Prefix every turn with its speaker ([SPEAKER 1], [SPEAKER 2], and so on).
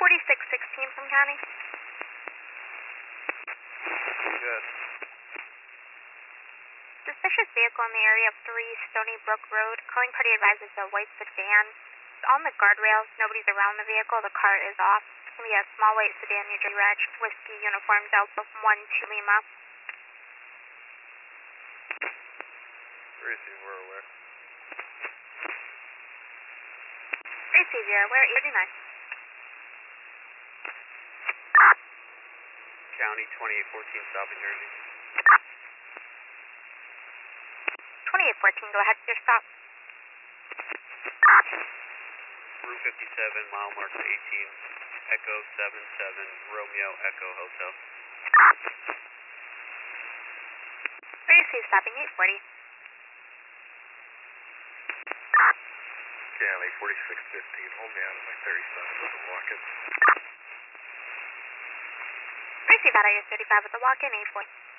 [SPEAKER 1] 4616 from county.
[SPEAKER 2] Good.
[SPEAKER 1] Suspicious vehicle in the area of 3 Stony Brook Road. Calling party advises a white sedan. It's on the guardrails. Nobody's around the vehicle. The car is off. It's going to be a small white sedan, New Jersey Reg, Whiskey Uniform Delta 1 Lima.
[SPEAKER 2] Receive, we're aware.
[SPEAKER 1] Receive, you're aware, 89.
[SPEAKER 2] County 2814, South New Jersey.
[SPEAKER 1] 2814, go ahead with your stop.
[SPEAKER 2] Route 57, mile marker 18, Echo 77, Romeo Echo Hotel.
[SPEAKER 1] Receive, stopping 840.
[SPEAKER 2] County 4615, hold me out of my 35 with the walk-in.
[SPEAKER 1] Receive out of your 35 with the walk-in, 840.